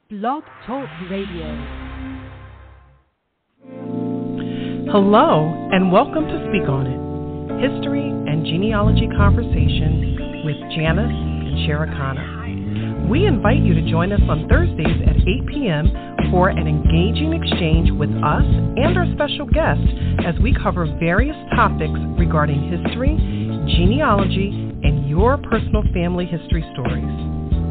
Blog Talk Radio. Hello, and welcome to Speak On It, History and Genealogy Conversation with Janice and Sherikana. We invite you to join us on Thursdays at 8 p.m. for an engaging exchange with us and our special guest as we cover various topics regarding history, genealogy, and your personal family history stories.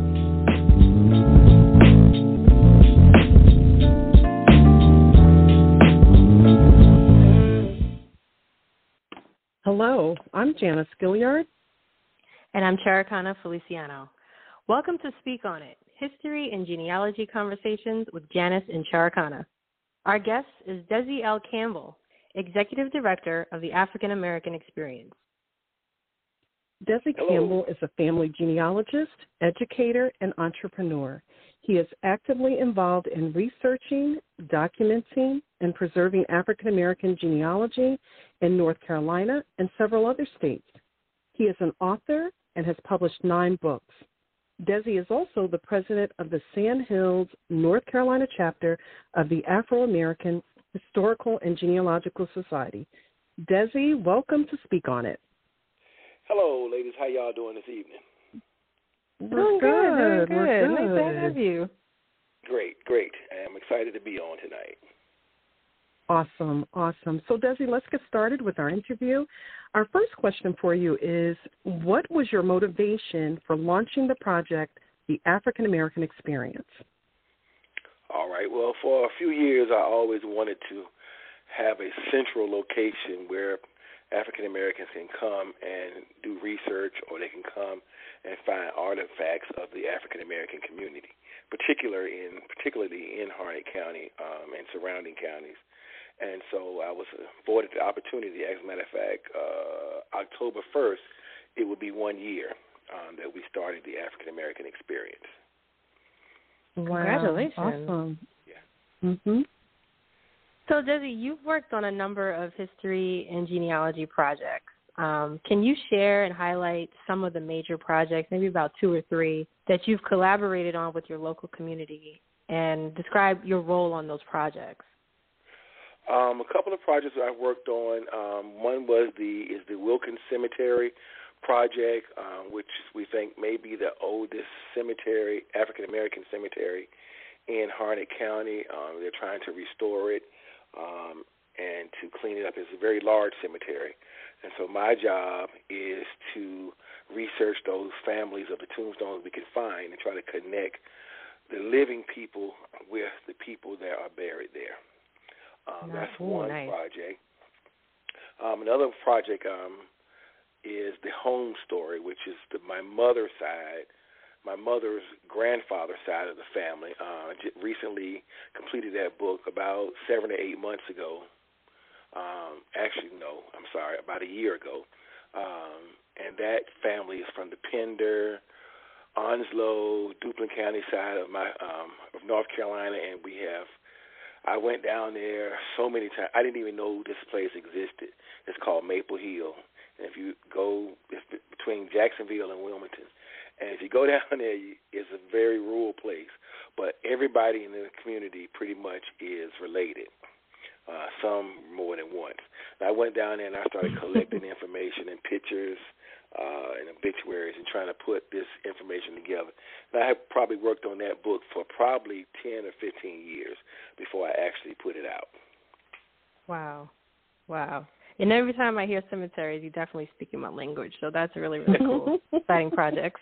Hello, I'm Janice Gilliard. And I'm Sherikana Feliciano. Welcome to Speak On It, History and Genealogy Conversations with Janice and Sherikana. Our guest is Desi L. Campbell, Executive Director of the African American Experience. Desi Campbell is a family genealogist, educator, and entrepreneur. He is actively involved in researching, documenting, and preserving African American genealogy in North Carolina and several other states. He is an author and has published 9 books. Desi is also the president of the Sand Hills, North Carolina chapter of the Afro-American Historical and Genealogical Society. Desi, welcome to Speak On It. Hello, ladies. How y'all doing this evening? We're good. Nice to have you. Great. I'm excited to be on tonight. Awesome. So, Desi, let's get started with our interview. Our first question for you is, what was your motivation for launching the project, The African American Experience? All right. Well, for a few years, I always wanted to have a central location where African Americans can come and do research, or they can come and find artifacts of the African American community, particularly in Harnett County and surrounding counties. And so I was afforded the opportunity. As a matter of fact, October 1st, it would be 1 year that we started the African American Experience. Wow. Congratulations. Awesome. Yeah. Mm-hmm. So, Desi, you've worked on a number of history and genealogy projects. Can you share and highlight some of the major projects, maybe about 2 or 3, that you've collaborated on with your local community, and describe your role on those projects? A couple of projects that I've worked on. One was the Wilkins Cemetery project, which we think may be the oldest cemetery, African American cemetery in Harnett County. They're trying to restore it and to clean it up. It's a very large cemetery. And so my job is to research those families of the tombstones we can find and try to connect the living people with the people that are buried there. That's one project. Another project is the home story, which is my mother's side, my mother's grandfather's side of the family. Recently completed that book about 7 or 8 months ago. About a year ago. And that family is from the Pender, Onslow, Duplin County side of of North Carolina, and I went down there so many times. I didn't even know this place existed. It's called Maple Hill. And if you go, it's between Jacksonville and Wilmington. And if you go down there, it's a very rural place. But everybody in the community pretty much is related, some more than once. And I went down there and I started collecting information and pictures and obituaries and trying to put this information together. And I have probably worked on that book for probably 10 or 15 years before I actually put it out. Wow. And every time I hear cemeteries, you definitely speaking my language. So that's really, really cool. Exciting projects.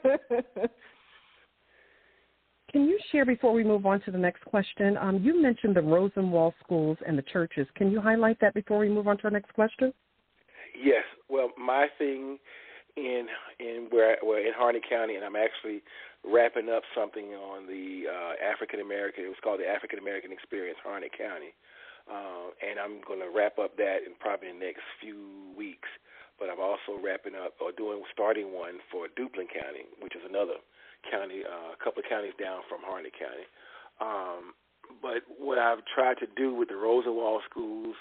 Can you share, before we move on to the next question, you mentioned the Rosenwald schools and the churches. Can you highlight that before we move on to our next question? Yes. Well, my thing in Harnett County, and I'm actually wrapping up something on the African American. It was called the African American Experience, Harnett County, and I'm going to wrap up that in probably the next few weeks. But I'm also starting one for Duplin County, which is another county, a couple of counties down from Harnett County. But what I've tried to do with the Rosenwald schools,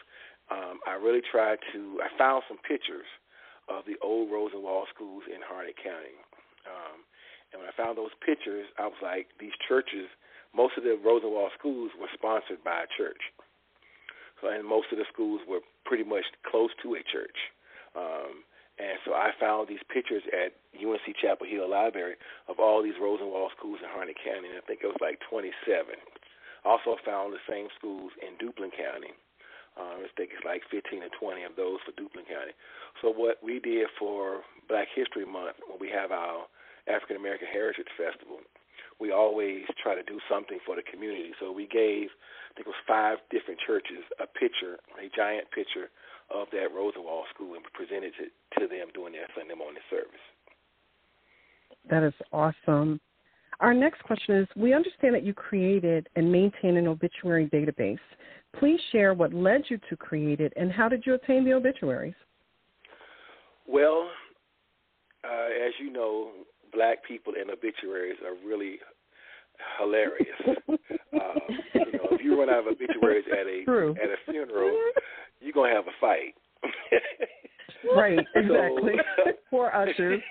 I found some pictures of the old Rosenwald schools in Harnett County. And when I found those pictures, I was like, these churches, most of the Rosenwald schools were sponsored by a church. So, and most of the schools were pretty much close to a church. And so I found these pictures at UNC Chapel Hill Library of all these Rosenwald schools in Harnett County, and I think it was like 27. I also found the same schools in Duplin County. I think it's like 15 or 20 of those for Duplin County. So what we did for Black History Month, when we have our African American Heritage Festival, we always try to do something for the community. So we gave, I think it was 5 different churches, a picture, a giant picture of that Rosenwald school, and presented it to them during their Sunday morning service. That is awesome. Our next question is, we understand that you created and maintain an obituary database. Please share what led you to create it, and how did you obtain the obituaries? Well, as you know, Black people and obituaries are really hilarious. If you run out of obituaries at a funeral, you're gonna have a fight. Right, exactly. Poor ushers.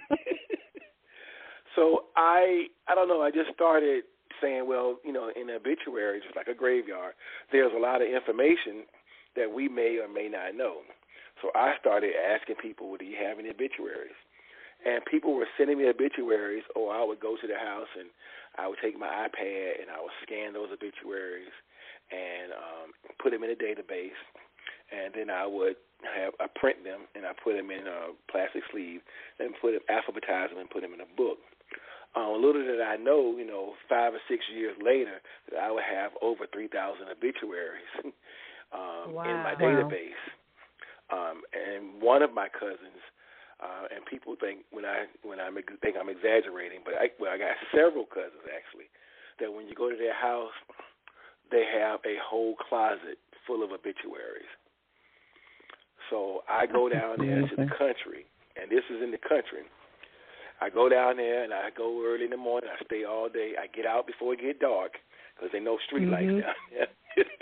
So I don't know. I just started saying, well, in an obituary, just like a graveyard, there's a lot of information that we may or may not know. So I started asking people, well, do you have any obituaries? And people were sending me obituaries, or I would go to their house and I would take my iPad and I would scan those obituaries and put them in a database. And then I would print them, and I put them in a plastic sleeve, and alphabetize them and put them in a book. Little did I know, 5 or 6 years later, that I would have over 3,000 obituaries in my database. And one of my cousins, and people think think I'm exaggerating, but I got several cousins actually, that when you go to their house, they have a whole closet full of obituaries. So I go down there to the country, and this is in the country. I go down there, and I go early in the morning. I stay all day. I get out before it get dark because there are no street lights down there.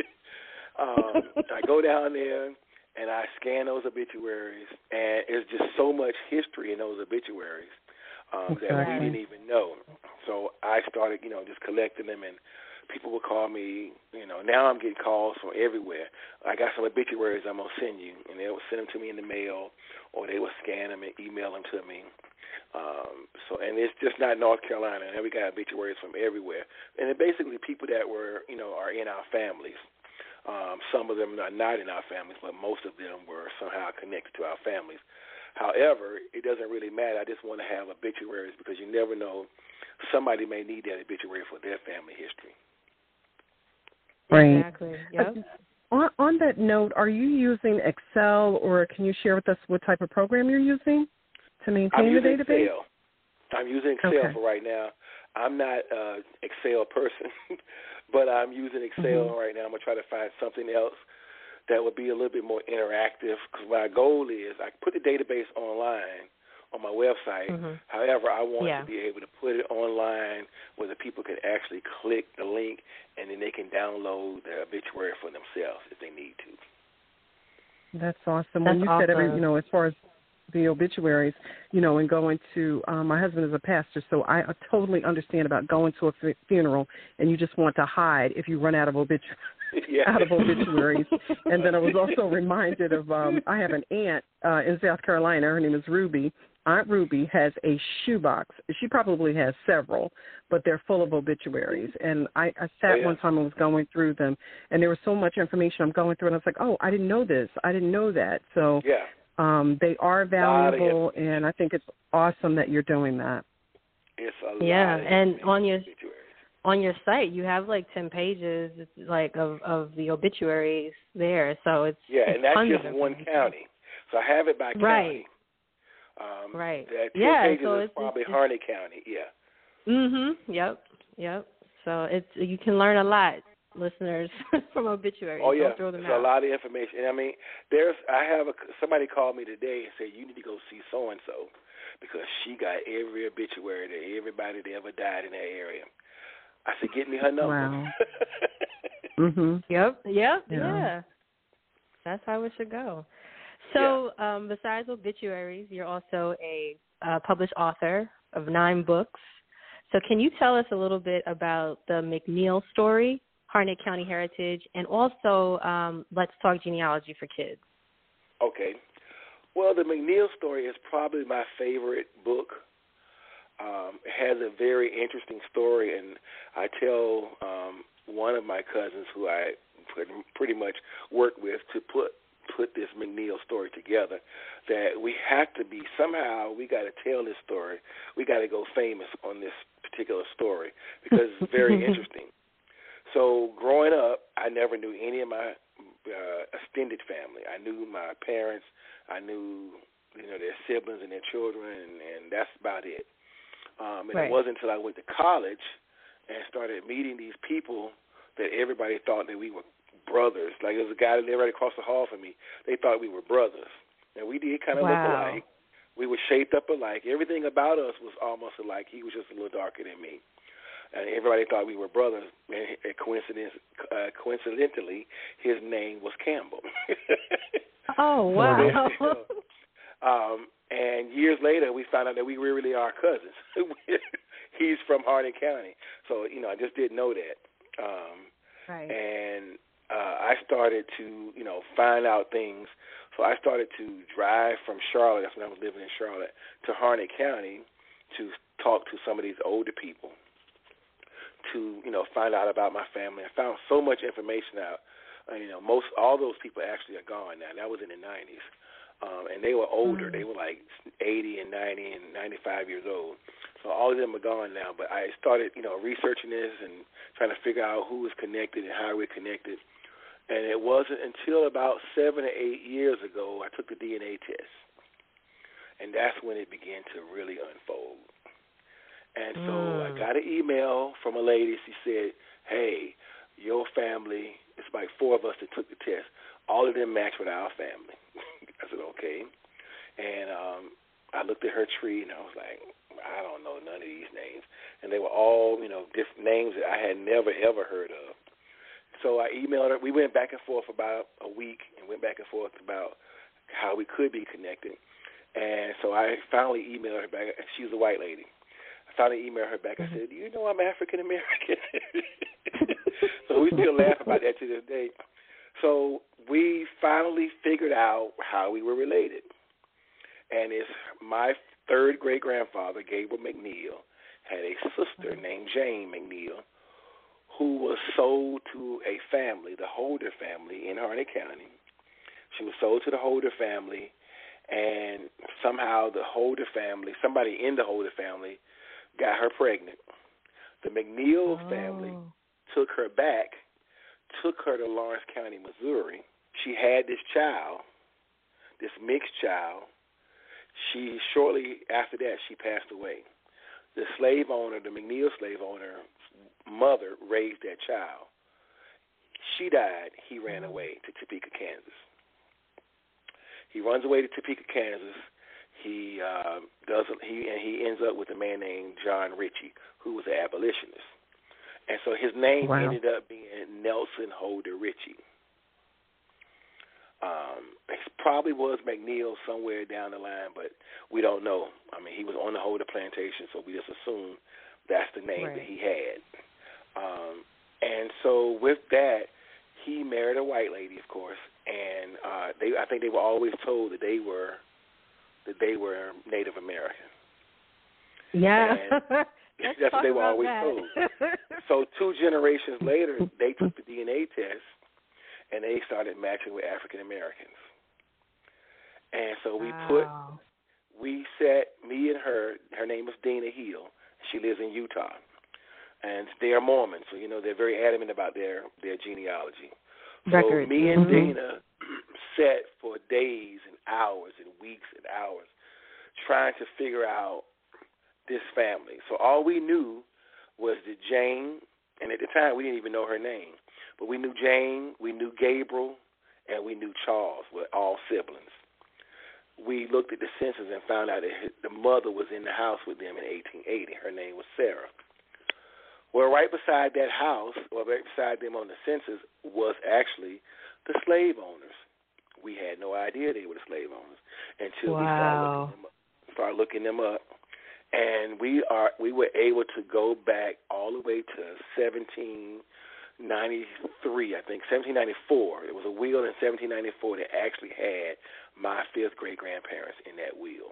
I go down there, and I scan those obituaries, and there's just so much history in those obituaries that we didn't even know. So I started, just collecting them, and people would call me, now I'm getting calls from everywhere. I got some obituaries I'm going to send you, and they would send them to me in the mail, or they would scan them and email them to me. And it's just not North Carolina. And we got obituaries from everywhere. And they're basically people that were, are in our families. Some of them are not in our families, but most of them were somehow connected to our families. However, it doesn't really matter. I just want to have obituaries because you never know. Somebody may need that obituary for their family history. Right. Exactly. Yep. On that note, are you using Excel, or can you share with us what type of program you're using to maintain the database? Excel. I'm using Excel for right now. I'm not an Excel person, but I'm using Excel right now. I'm going to try to find something else that would be a little bit more interactive, because my goal is I put the database online on my website. However, I want to be able to put it online where the people can actually click the link, and then they can download the obituary for themselves if they need to. That's awesome. When you said as far as the obituaries, and going to, my husband is a pastor, so I totally understand about going to a funeral and you just want to hide if you run out of obituaries. And then I was also reminded of, I have an aunt in South Carolina. Her name is Ruby. Aunt Ruby has a shoebox. She probably has several, but they're full of obituaries. And I sat one time and was going through them, and there was so much information I'm going through, and I was like, oh, I didn't know this. I didn't know that. So they are valuable, and I think it's awesome that you're doing that. It's a lot and on your site, you have like 10 pages of the obituaries there. So it's and that's just one county. So I have it by county. Right. That 10 pages is probably Harnett County. Yep. So you can learn a lot, listeners, from obituaries. Oh yeah, Don't throw them there's out. a lot of information. And I mean, somebody called me today and said you need to go see so and so because she got every obituary that everybody that ever died in that area. I said, get me her number. Wow. Yeah. That's how it should go. So besides obituaries, you're also a published author of 9 books, So can you tell us a little bit about the McNeil story, Harnett County Heritage, and also Let's Talk Genealogy for Kids? Okay. Well, the McNeil story is probably my favorite book. It has a very interesting story, and I tell one of my cousins who I pretty much worked with to put this McNeil story together, that we have to be, somehow we got to tell this story. We got to go famous on this particular story because it's very interesting. So growing up, I never knew any of my extended family. I knew my parents. I knew, their siblings and their children, and that's about it. And It wasn't until I went to college and started meeting these people that everybody thought that we were brothers. Like, there was a guy that lived right across the hall from me. They thought we were brothers. And we did kind of look alike. We were shaped up alike. Everything about us was almost alike. He was just a little darker than me. And everybody thought we were brothers. And coincidentally, his name was Campbell. Oh, wow. And years later, we found out that we really are cousins. He's from Harnett County. So, I just didn't know that. And I started to, find out things. So I started to drive from Charlotte, that's when I was living in Charlotte, to Harnett County to talk to some of these older people, to, find out about my family. I found so much information out. All those people actually are gone now. That was in the 90s. And they were older. They were like 80 and 90 and 95 years old. So all of them are gone now. But I started, researching this and trying to figure out who was connected and how we're connected. And it wasn't until about 7 or 8 years ago I took the DNA test. And that's when it began to really unfold. And so I got an email from a lady. She said, hey, your family, it's like 4 of us that took the test. All of them match with our family. I said, okay. And I looked at her tree, and I was like, I don't know none of these names. And they were all, different names that I had never, ever heard of. So I emailed her. We went back and forth about a week and went back and forth about how we could be connected. And so I finally emailed her back. She was a white lady. I finally emailed her back. I said, do you know I'm African American? So we still laugh about that to this day. So we finally figured out how we were related. And it's my third great-grandfather, Gabriel McNeil, had a sister named Jane McNeil, who was sold to a family, the Holder family in Harnett County. She was sold to the Holder family, and somehow the Holder family, somebody in the Holder family, got her pregnant. The McNeil family took her back, took her to Lawrence County, Missouri. She had this child, this mixed child. Shortly after that, she passed away. The slave owner, the McNeil slave owner, mother raised that child. She died. He ran away to Topeka, Kansas. He runs away to Topeka, Kansas. He ends up with a man named John Ritchie, who was an abolitionist. And so his name ended up being Nelson Holder Ritchie. It probably was McNeil somewhere down the line, but we don't know. I mean, he was on the Holder plantation, so we just assume that's the name that he had. And so with that, he married a white lady, of course, and I think they were always told that they were Native American. Yeah. That's what they were always told. So 2 generations later, they took the DNA test, and they started matching with African Americans. And so me and her name is Dina Hill. She lives in Utah. And they are Mormons, so, they're very adamant about their genealogy. So me and Dina sat for days and hours and weeks and hours trying to figure out this family. So all we knew was that Jane, and at the time we didn't even know her name, but we knew Jane, we knew Gabriel, and we knew Charles were all siblings. We looked at the census and found out that the mother was in the house with them in 1880. Her name was Sarah. Well, right beside that house, or right beside them on the census, was actually the slave owners. We had no idea they were the slave owners until we started looking them up. And we were able to go back all the way to 1793, I think, 1794. It was a will in 1794 that actually had my fifth great-grandparents in that will.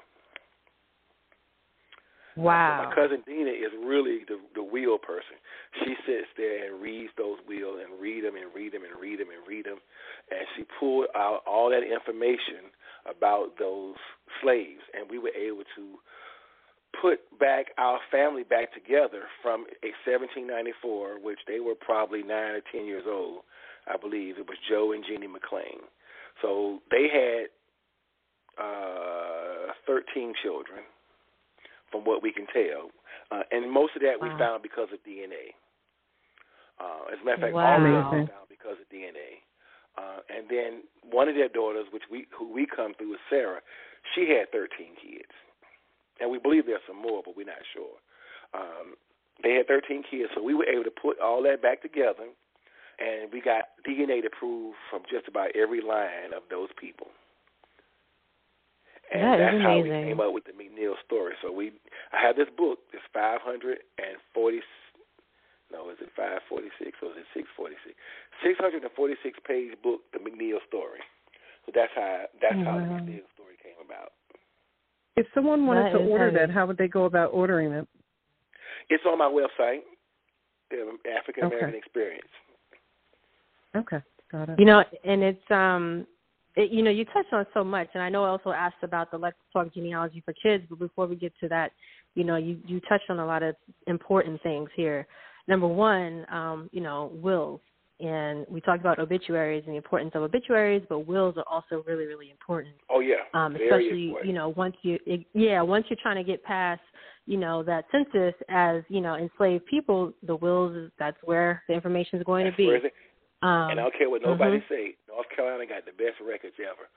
Wow. So my cousin Dina is really the will person. She sits there and reads those wills and read them and read them and read them and read them. And she pulled out all that information about those slaves. And we were able to put back our family back together from a 1794, which they were probably 9 or 10 years old, I believe. It was Joe and Jeannie McLean. So they had 13 children, from what we can tell. And most of that we found because of DNA. As a matter of fact, all of that we found because of DNA. And then one of their daughters, who we come through, is Sarah. She had 13 kids. And we believe there's some more, but we're not sure. They had 13 kids, so we were able to put all that back together, and we got DNA to prove from just about every line of those people. And that's how we came up with the McNeil story. So I have this book, this 546 or is it 646-page book, The McNeil Story. So that's how the McNeil story came about. If someone wanted to order that, how would they go about ordering it? It's on my website, African American Experience. Okay, got it. And it's you touched on so much, and I know I also asked about the Let's Talk Genealogy for Kids, but before we get to that, you touched on a lot of important things here. Number one, wills. And we talked about obituaries and the importance of obituaries, but wills are also really, really important. Oh, yeah. Especially, once you're trying to get past, that census as, enslaved people, the wills, that's where the information is going to be. And I don't care what nobody say. North Carolina got the best records ever.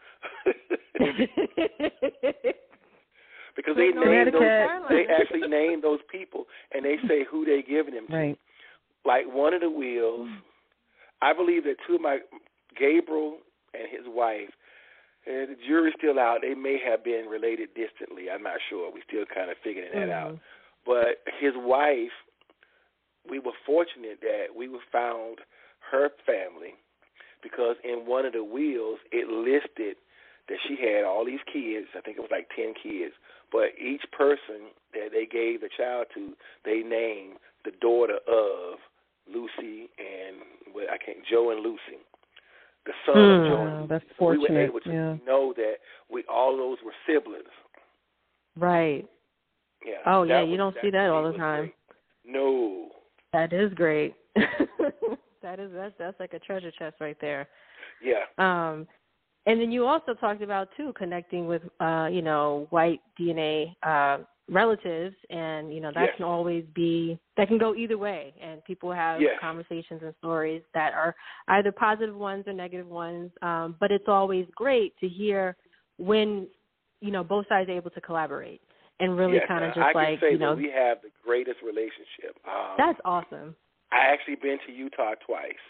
Because they actually name those people, and they say who they giving them to. Right. Like one of the wills, I believe that Gabriel and his wife, and the jury's still out. They may have been related distantly. I'm not sure. We're still kind of figuring that out. But his wife, we were fortunate that we found her family, because in one of the wills it listed that she had all these kids. I think it was like 10 kids. But each person that they gave the child to, they named the daughter of Lucy and Joe and Lucy, the son of Joe and Lucy. That's so fortunate. We were able to know that all those were siblings. Right. Yeah. Oh, yeah, you don't see that all the time. Great. No. That is great. That's like a treasure chest right there. Yeah. And then you also talked about too connecting with white DNA relatives, and that can always that can go either way, and people have conversations and stories that are either positive ones or negative ones, but it's always great to hear when both sides are able to collaborate and really kind of just I can say that we have the greatest relationship. That's awesome. I actually been to Utah twice.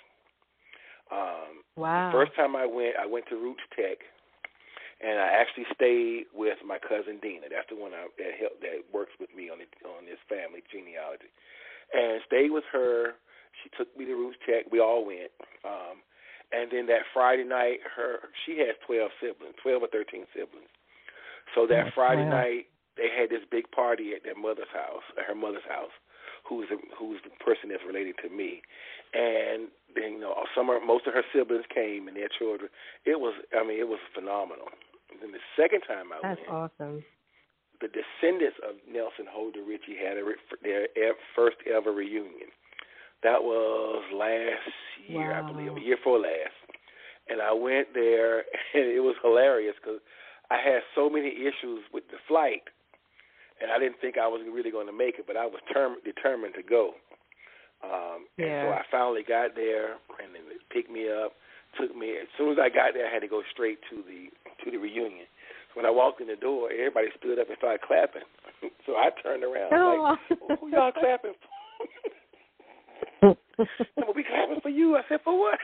Wow. The first time I went to Roots Tech, and I actually stayed with my cousin Dina. That's the one that works with me on this family genealogy, and stayed with her. She took me to Roots Tech. We all went, and then that Friday night, she has 12 or 13 siblings. So that Friday night, they had this big party at her mother's house, who's the person that's related to me, and then most of her siblings came and their children. It was phenomenal. And then the second time I went, that's awesome. The descendants of Nelson Holder Ritchie had their first ever reunion. That was last year, I believe, the year before last. And I went there, and it was hilarious because I had so many issues with the flight, and I didn't think I was really going to make it, but I was determined to go. And so I finally got there, and then they picked me up, took me. As soon as I got there, I had to go straight to the reunion. So when I walked in the door, everybody stood up and started clapping. So I turned around like, who y'all clapping for? Well, we clapping for you. I said, for what?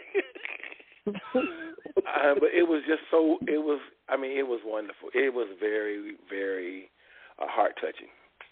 But it was just it was wonderful. It was very, very heart-touching.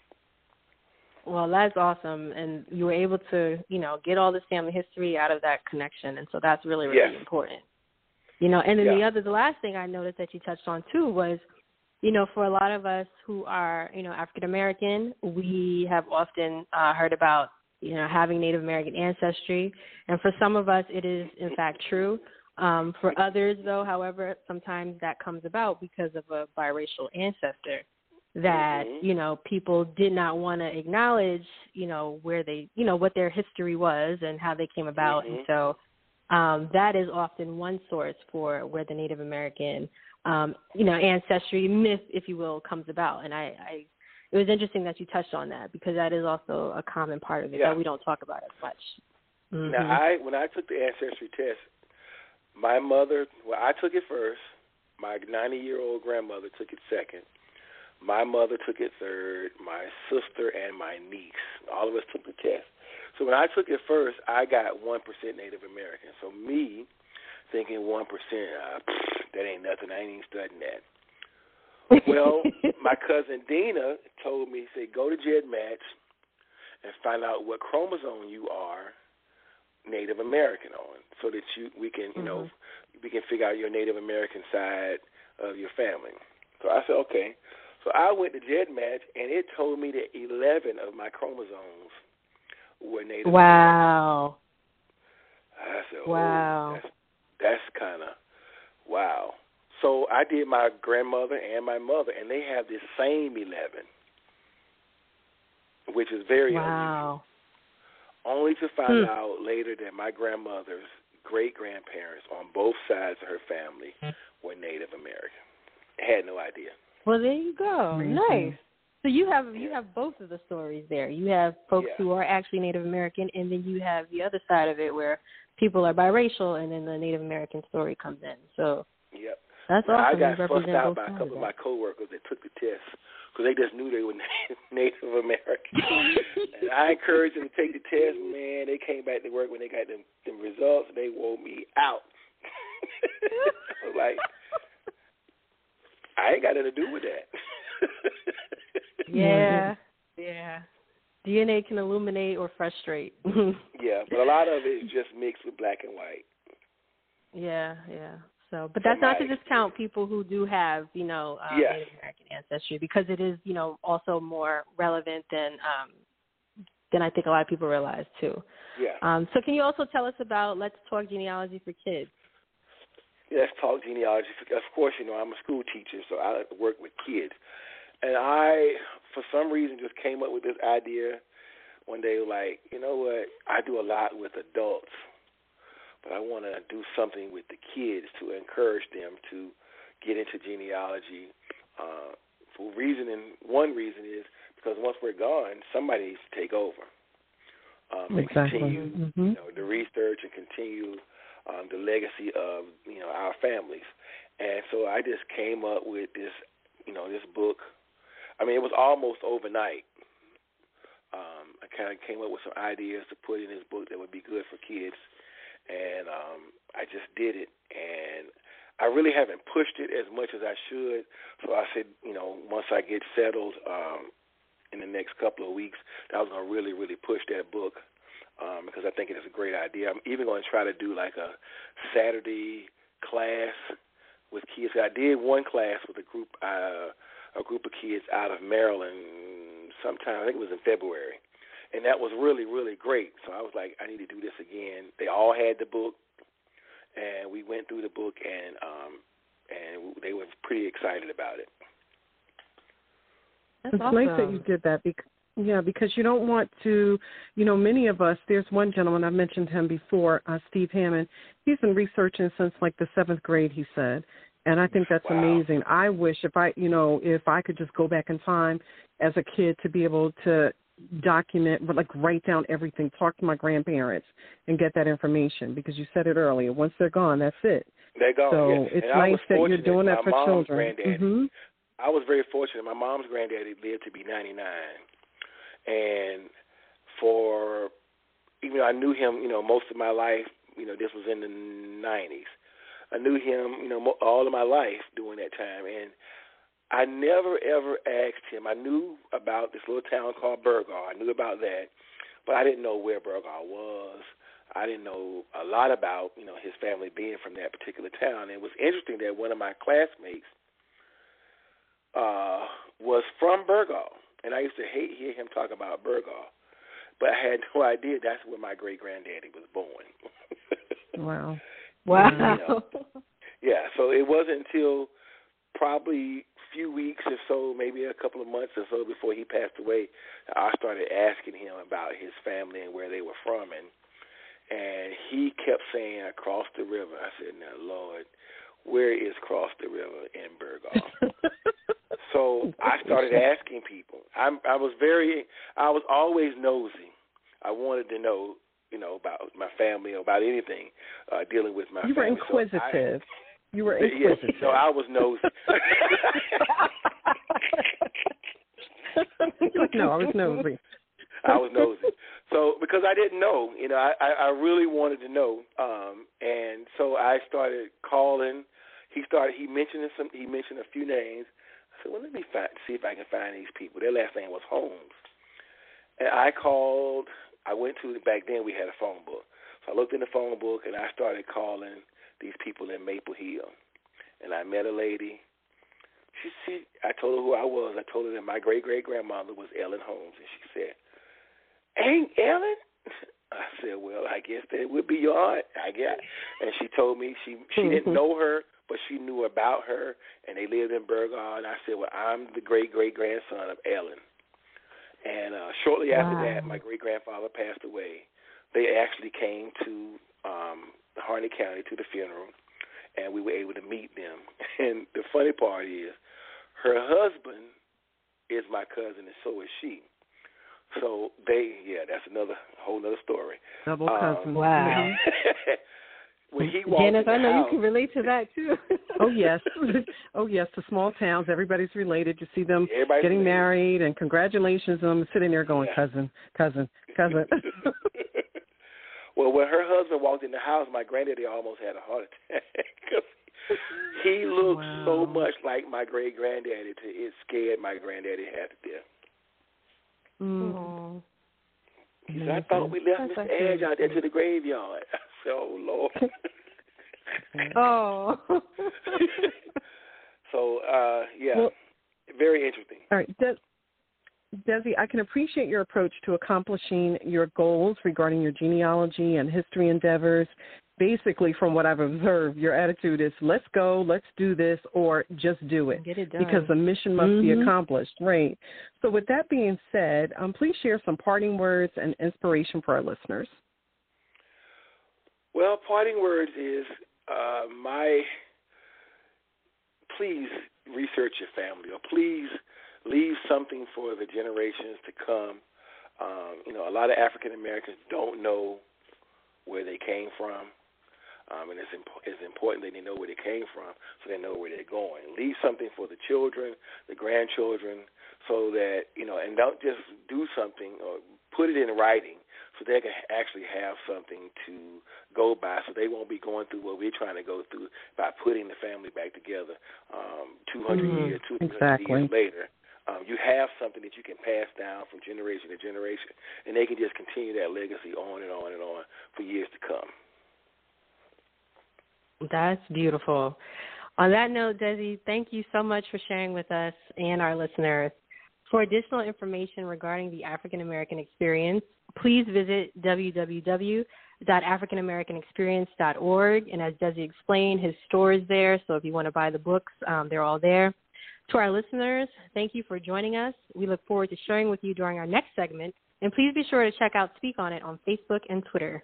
Well, that's awesome, and you were able to, get all this family history out of that connection, and so that's really, really important. And then the last thing I noticed that you touched on too was, for a lot of us who are, African American, we have often heard about, having Native American ancestry, and for some of us, it is in fact true. For others, though, however, sometimes that comes about because of a biracial ancestor that, people did not want to acknowledge, where they, what their history was and how they came about. And so that is often one source for where the Native American, ancestry myth, if you will, comes about. And it was interesting that you touched on that because that is also a common part of it that we don't talk about as much. Mm-hmm. Now, when I took the ancestry test, my mother, I took it first. My 90-year-old grandmother took it second. My mother took it third. My sister and my niece, all of us took the test. So when I took it first, I got 1% Native American. So me thinking 1%, that ain't nothing. I ain't even studying that. Well, my cousin Dina told me, say, go to GEDmatch and find out what chromosome you are Native American on, so that we can, we can figure out your Native American side of your family. So I said, okay. So I went to GEDmatch, and it told me that 11 of my chromosomes were Native Wow. American. I said, wow. That's kind of, wow. So I did my grandmother and my mother, and they have this same 11, which is very unusual. Only to find out later that my grandmother's great-grandparents on both sides of her family were Native American. I had no idea. Well, there you go. Nice. So you have both of the stories there. You have folks who are actually Native American, and then you have the other side of it where people are biracial, and then the Native American story comes in. So that's awesome. I got fussed out by a couple of my coworkers that took the test because they just knew they were Native American. And I encouraged them to take the test. Man, they came back to work when they got them results. They wore me out. I was like, I ain't got nothing to do with that. Yeah. DNA can illuminate or frustrate. Yeah, but a lot of it is just mixed with black and white. Yeah. So, but that's not to discount people who do have, Native American ancestry, because it is, also more relevant than I think a lot of people realize too. Yeah. So can you also tell us about Let's Talk Genealogy for Kids? Let's Talk Genealogy. Of course, I'm a school teacher, so I work with kids. And I, for some reason, just came up with this idea one day, like, you know what, I do a lot with adults, but I want to do something with the kids to encourage them to get into genealogy. One reason is because once we're gone, somebody needs to take over. Exactly. And continue, the research and continue the legacy of, our families. And so I just came up with this, this book. I mean, it was almost overnight. I kind of came up with some ideas to put in this book that would be good for kids. And I just did it. And I really haven't pushed it as much as I should. So I said, once I get settled in the next couple of weeks, that I was going to really, really push that book because I think it is a great idea. I'm even going to try to do like a Saturday class with kids. I did one class with a group of kids out of Maryland sometime, I think it was in February. And that was really, really great. So I was like, I need to do this again. They all had the book, and we went through the book, and they were pretty excited about it. That's it's awesome. Nice that you did that because you don't want to, many of us, there's one gentleman, I mentioned him before, Steve Hammond. He's been researching since like the 7th grade, he said. And I think that's amazing. I wish if I could just go back in time as a kid to be able to document, like write down everything, talk to my grandparents and get that information, because you said it earlier. Once they're gone, that's it. They're gone. So it's nice that you're doing that for children. Mm-hmm. I was very fortunate. My mom's granddaddy lived to be 99. And even though I knew him, most of my life, this was in the 90s. I knew him, all of my life during that time. And I never, ever asked him. I knew about this little town called Burgaw. I knew about that, but I didn't know where Burgaw was. I didn't know a lot about, his family being from that particular town. And it was interesting that one of my classmates was from Burgaw, and I used to hear him talk about Burgaw, but I had no idea that's where my great-granddaddy was born. Wow. Wow. Yeah, so it wasn't until probably a few weeks or so, maybe a couple of months or so before he passed away, I started asking him about his family and where they were from, and he kept saying across the river. I said, now, Lord, where is across the river in Burgaw? So I started asking people. I was always nosy. I wanted to know, about my family or about anything dealing with my family. You were inquisitive. You were inquisitive. Yes, so I was nosy. No, I was nosy. I was nosy. So because I didn't know, I really wanted to know, and so I started calling. He mentioned a few names. I said, well, let me see if I can find these people. Their last name was Holmes, and I called. I went to back then we had a phone book, so I looked in the phone book and I started calling these people in Maple Hill, and I met a lady. I told her who I was. I told her that my great-great-grandmother was Ellen Holmes, and she said, "Ain't Ellen?" I said, "Well, I guess that would be your aunt, I guess." And she told me she didn't know her, but she knew about her, and they lived in Burgaw. And I said, "Well, I'm the great-great-grandson of Ellen." And shortly after that, my great-grandfather passed away. They actually came to Harney County to the funeral, and we were able to meet them. And the funny part is, her husband is my cousin, and so is she. So that's whole nother story. Double cousin. Wow. When he walked Janice, in the I know house, you can relate to that too. Oh yes, the small towns, everybody's related. You see them getting married, and congratulations on them sitting there going, cousin. Well, when her husband walked in the house, my granddaddy almost had a heart attack because he looked so much like my great-granddaddy. It scared my granddaddy half to death. Mm. He said, "I thought we left Mr. Edge out there to the graveyard." I said, "Oh, Lord." Oh. So, well, very interesting. All right, Desi, I can appreciate your approach to accomplishing your goals regarding your genealogy and history endeavors. Basically, from what I've observed, your attitude is, let's go, let's do this, or just do it. Get it done. Because the mission must be accomplished, right? So with that being said, please share some parting words and inspiration for our listeners. Well, parting words is please research your family, or please leave something for the generations to come. A lot of African Americans don't know where they came from, and it's important that they know where they came from so they know where they're going. Leave something for the children, the grandchildren, so that, and don't just do something or put it in writing so they can actually have something to go by, so they won't be going through what we're trying to go through by putting the family back together 200 years later. You have something that you can pass down from generation to generation, and they can just continue that legacy on and on and on for years to come. That's beautiful. On that note, Desi, thank you so much for sharing with us and our listeners. For additional information regarding the African American Experience, please visit www.africanamericanexperience.org. And as Desi explained, his store is there, so if you want to buy the books, they're all there. To our listeners, thank you for joining us. We look forward to sharing with you during our next segment. And please be sure to check out Speak On It on Facebook and Twitter.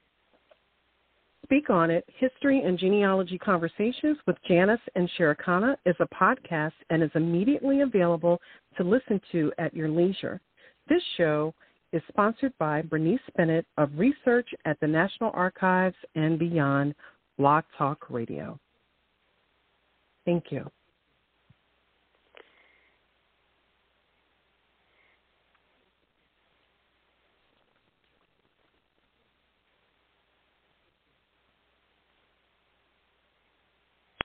Speak On It, History and Genealogy Conversations with Janice and Sherikana is a podcast and is immediately available to listen to at your leisure. This show is sponsored by Bernice Bennett of Research at the National Archives and Beyond, Blog Talk Radio. Thank you.